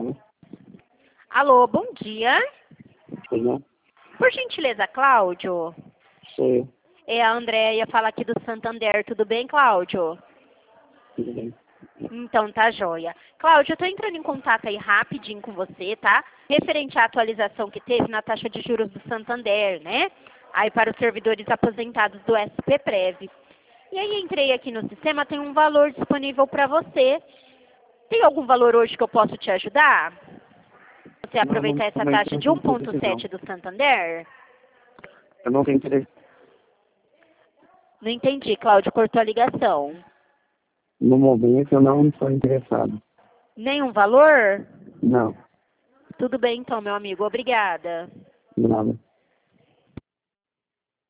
Alô, bom dia. Pois não? Por gentileza, Cláudio? Sou eu. É a Andréia, fala aqui do Santander. Tudo bem, Cláudio? Tudo bem. Então tá joia. Cláudio, eu tô entrando em contato aí rapidinho com você, tá? Referente à atualização que teve na taxa de juros do Santander, né? Aí para os servidores aposentados do SPPrev. E aí entrei aqui no sistema, tem um valor disponível para você. Tem algum valor hoje que eu posso te ajudar? Você aproveitar essa taxa de 1,7 do Santander? Eu não tenho interesse. Não entendi, Cláudio, cortou a ligação. No momento eu não estou interessado. Nenhum valor? Não, Tudo bem então, meu amigo. Obrigada. nada.